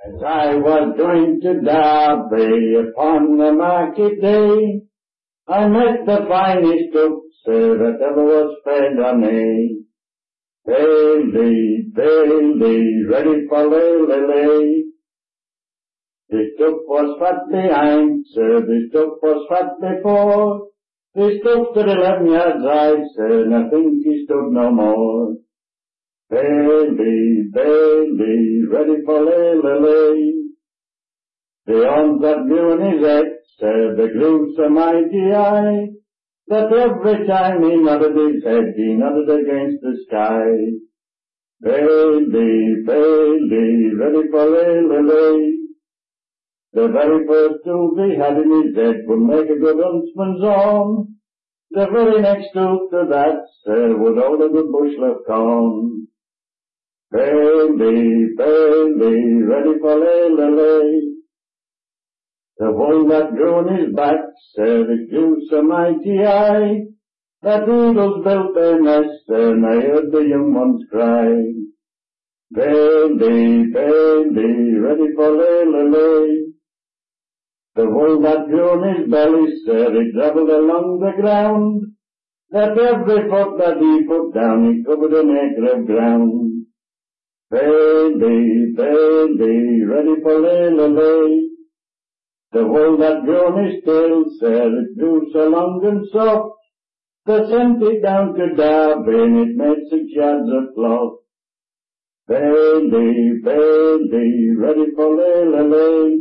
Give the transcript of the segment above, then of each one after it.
As I was going to Derby upon the market day, I met the finest duck, sir, that ever was fed on me. Bailey, Bailey, ready for lay. This duck was fat behind, sir, this duck was fat before. This duck stood 11 yards high, sir, and I think he stood no more. Bailey, Bailey, ready for lay. The horns that grew in his head, sir, they grew so mighty high, that every time he nodded his head, he nodded against the sky. Bailey, Bailey, ready for lay. The very first tooth he had in his head would make a good huntsman's horn. The very next tooth to that, sir, would hold a good bushel of corn. Bailey, Bailey, ready for lay. The wool that grew in his back, sir, it grew so mighty high, that eagles built their nests, sir, and I heard the young ones cry. Bailey, Bailey, ready for lay. The wool that grew in his belly, sir, it travelled along the ground, that every foot that he put down, he covered an acre of ground. Bailey, Bailey, ready for lay. The wool that grew in his tail, sir, it grew so long and soft, they sent it down to Derby, and it made 6 yards of cloth. Bailey, Bailey, ready for lay.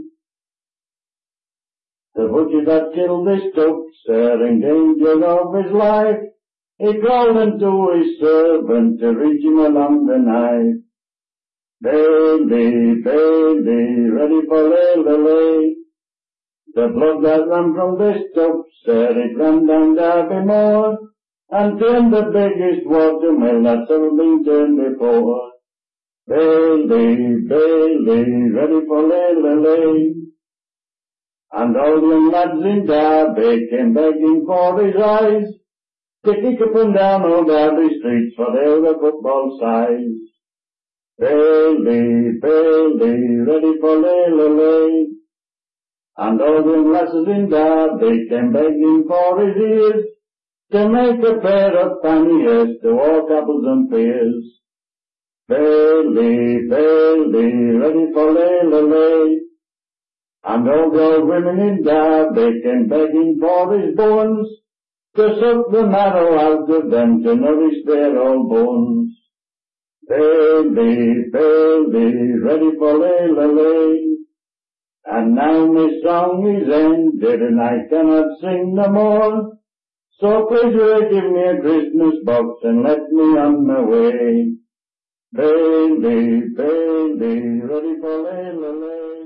The butcher that killed this duck, sir, in danger of his life, he called unto his servant to reach him along the knife. Bailey, Bailey, ready for lay. The blood that ran from this duck, sir, it ran down Derby Moor, and turned the biggest watermill that's ever been turned before. Bailey, Bailey, ready for lay. And all the young lads in Derby came begging for his eyes, to kick up and down all Derby streets, for they were the football size. Bailey, Bailey, ready for lay. And all the young lasses in Derby came begging for his ears, to make a pair of panniers to walk apples and pears. Bailey, Bailey, ready for lay. And all the old women in Derby came begging for his bones, to suck the marrow out of them to nourish their old bones. Bailey, Bailey, ready for lay. And now my song is ended, and I cannot sing no more, so please give me a Christmas box and let me on my way. Bailey, Bailey, ready for lay.